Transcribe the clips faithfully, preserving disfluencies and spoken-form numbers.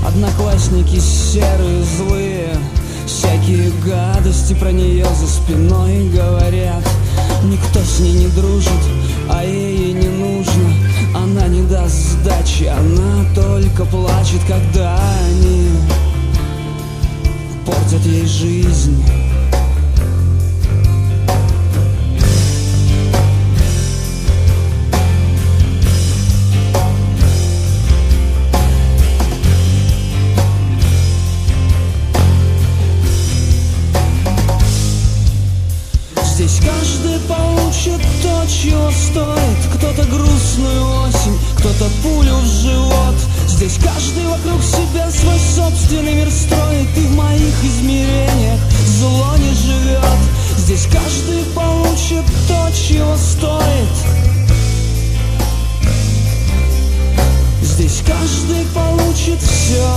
Одноклассники серые, злые, всякие гадости про нее за спиной говорят. Никто с ней не дружит, а ей не нужно. Она не даст сдачи, она только плачет, когда они портят ей жизнь. Здесь каждый получит то, чего стоит. Кто-то грустную осень, кто-то пулю в живот. Здесь каждый вокруг себя свой собственный мир строит, и в моих измерениях зло не живет. Здесь каждый получит то, чего стоит. Здесь каждый получит все.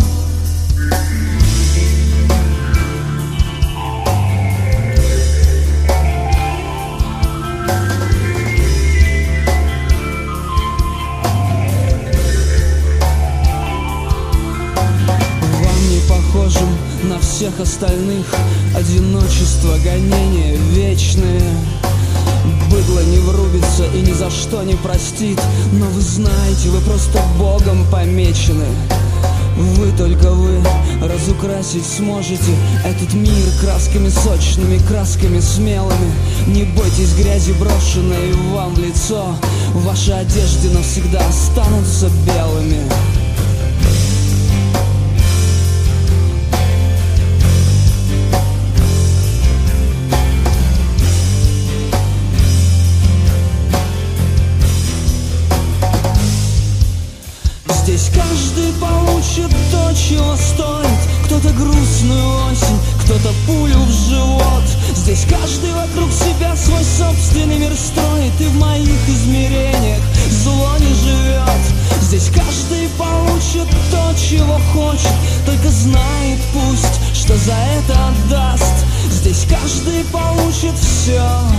На всех остальных одиночество, гонения вечные. Быдло не врубится и ни за что не простит. Но вы знаете, вы просто Богом помечены. Вы, только вы, разукрасить сможете этот мир красками сочными, красками смелыми. Не бойтесь грязи, брошенной вам в лицо. Ваши одежды навсегда останутся белыми. Здесь каждый получит то, чего стоит. Кто-то грустную осень, кто-то пулю в живот. Здесь каждый вокруг себя свой собственный мир строит, и в моих измерениях зло не живет. Здесь каждый получит то, чего хочет, только знает пусть, что за это отдаст. Здесь каждый получит все.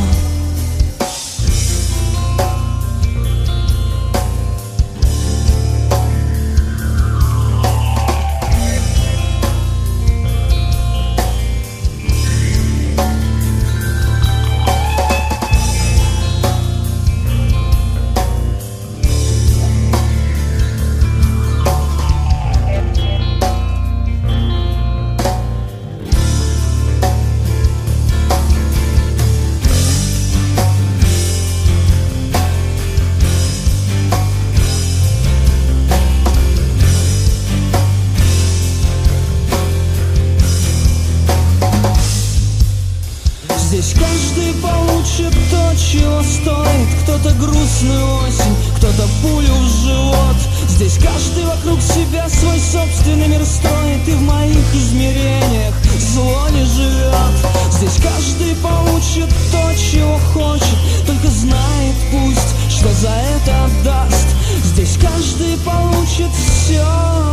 Здесь каждый получит то, чего стоит. Кто-то грустную осень, кто-то пулю в живот. Здесь каждый вокруг себя свой собственный мир строит, и в моих измерениях зло не живет. Здесь каждый получит то, чего хочет, только знает пусть, что за это отдаст. Здесь каждый получит все.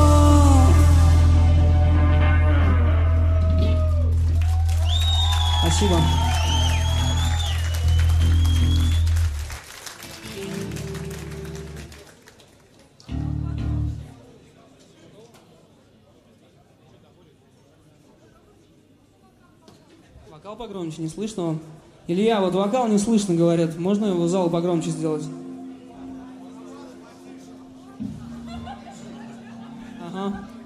Спасибо. Вокал погромче, не слышно вам? Илья, вот вокал не слышно, говорят. Можно его в зал погромче сделать? Ага.